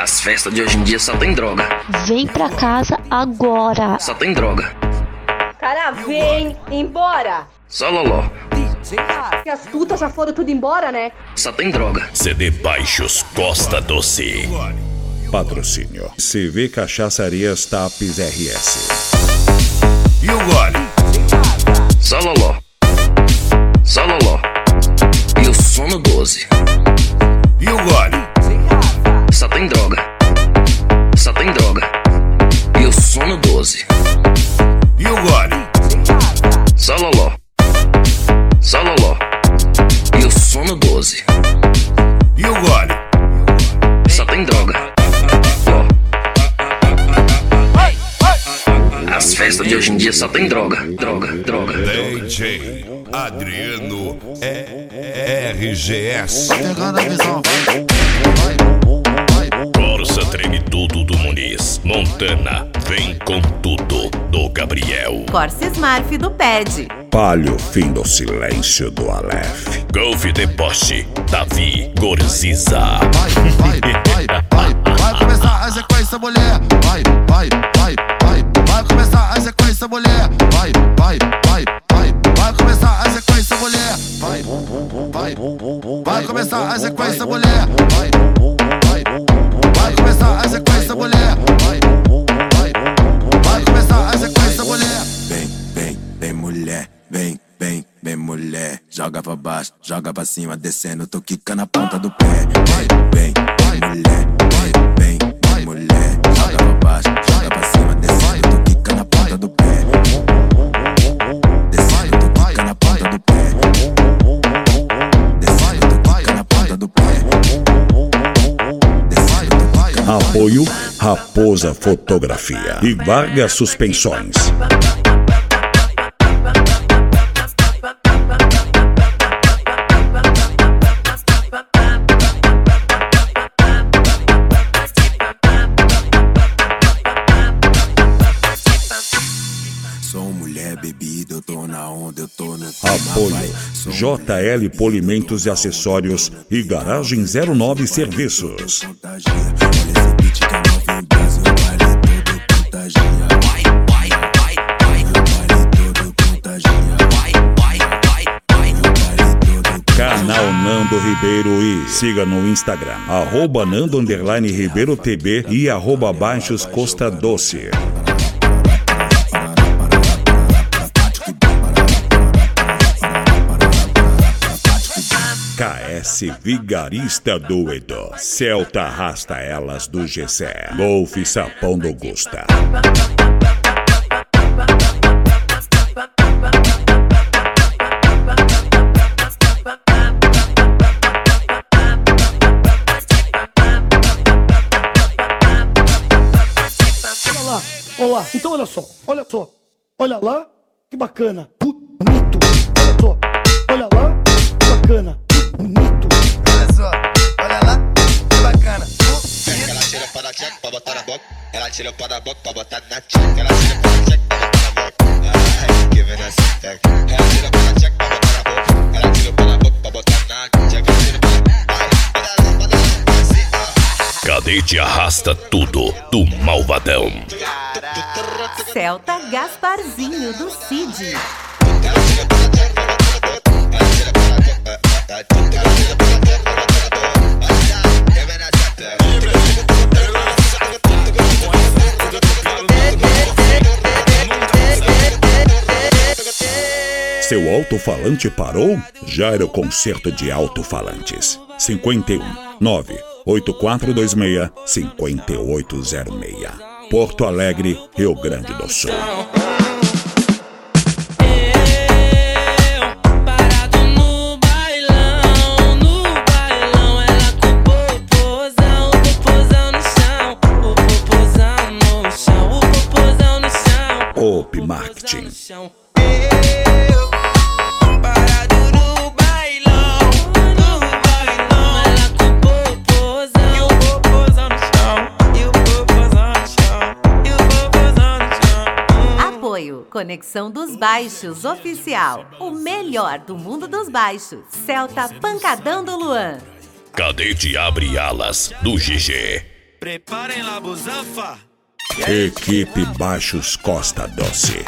As festas de hoje em dia só tem droga. Vem pra casa agora. Só tem droga. Cara, vem embora. Só loló. Que as putas já foram tudo embora, né? Só tem droga. CD Baixos Costa Doce. Patrocínio CV Cachaçarias Tapes RS. E o gole? Só loló. Só loló. E o sono 12. E o gole? Só tem droga. Só tem droga. E o sono 12. E o gole? Só loló. Só loló. E o sono 12. E o gole? Só tem droga. Ó. As festas de hoje em dia só tem droga. Droga, droga. DJ Adriano RGS. Pegando a visão, Corsa Treme Tudo do Muniz. Montana vem com tudo do Gabriel. Corsa Smurf do Ped. Palio Fim do Silêncio do Aleph. Golf de Porsche Davi Gorziza. vai começar a sequência, mulher. Vai começar a sequência, mulher. Vai começar a sequência, mulher. Vai começar a sequência, mulher. Vai começar a sequência, mulher. Vai começar a sequência, mulher. Vem mulher, vem mulher. Joga pra baixo, joga pra cima, descendo, tô quica na ponta do pé. Vem mulher, vem mulher. Joga pra baixo, joga pra cima, descendo, tô quica na ponta do pé. Descendo, tô quica na ponta do pé. Descendo, tô quica na ponta do pé. Apoio Raposa Fotografia e Vargas Suspensões. Sou mulher, bebida, eu tô na onda, eu tô no Apoio JL Polimentos e Acessórios e Garagem 09 Serviços. Canal Nando Ribeiro e siga no Instagram @Nando_Ribeiro TB e @Baixos Costa Doce. KS Vigarista Doido. Celta arrasta elas do Gessé. Golf Sapão do Gusta. Olha lá, então olha só, olha lá, que bacana, bonito, olha lá, que bacana, bonito. Olha lá, que bacana. Ela tira para tcheca pra botar na boca. Ela tira para boca pra botar na tcheca. Ela tira para tcheca pra botar na boca. Ai, que vem nessa tcheca. Ela tira para tcheca pra botar na boca. Ela tira para boca pra botar na tcheca. Ela tira para Cadete arrasta tudo do Malvadão. Celta Gasparzinho do Cid. Seu alto-falante parou? Já era o concerto de alto-falantes. 51 98426 5806. Porto Alegre, Rio Grande do Sul. Op Marketing. Conexão dos Baixos Oficial. O melhor do mundo dos baixos. Celta Pancadão do Luan. Cadete abre alas do GG. Preparem lá, busanfa. Equipe Baixos Costa Doce.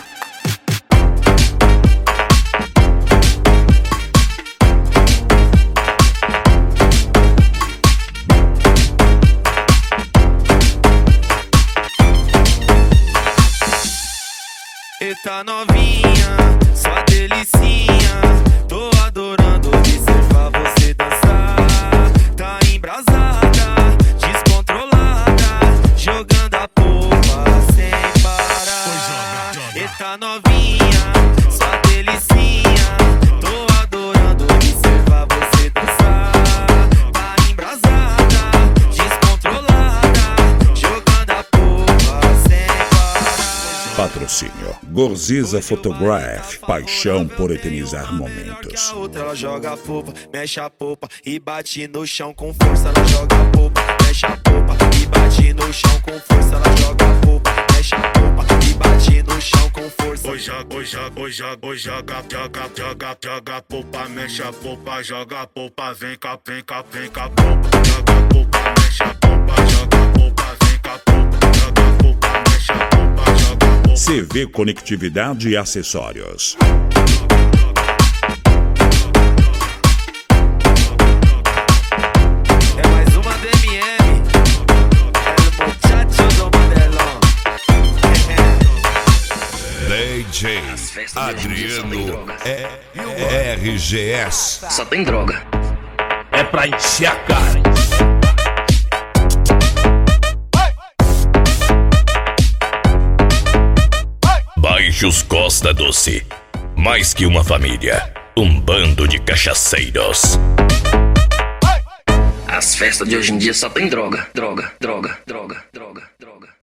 Eita novinha, sua delicinha. Tô adorando observar você dançar. Tá embrasada, descontrolada, jogando a polpa sem parar. Eita novinha, sua delicinha. Tô adorando observar você dançar. Tá embrasada, descontrolada, jogando a polpa sem parar. Patrocínio Gorziza Photograph, paixão por eternizar momentos. A outra ela joga a polpa, mexe a polpa e bate no chão com força. Ela joga a polpa, mexe a polpa e bate no chão com força. Ela joga a polpa, mexe a polpa e bate no chão com força. Joga a polpa, mexe a polpa, joga a polpa, vem cá, polpa. Joga a polpa, mexe a polpa, joga a polpa, vem cá, polpa. Joga a polpa, mexe a polpa, joga a polpa. CV Conectividade e Acessórios. É mais uma DMM, El Muchacho do Modelão. DJ Adriano RGS. Só tem droga. É pra encher a cara. Baixos Costa Doce. Mais que uma família, um bando de cachaceiros. As festas de hoje em dia só tem droga, droga, droga.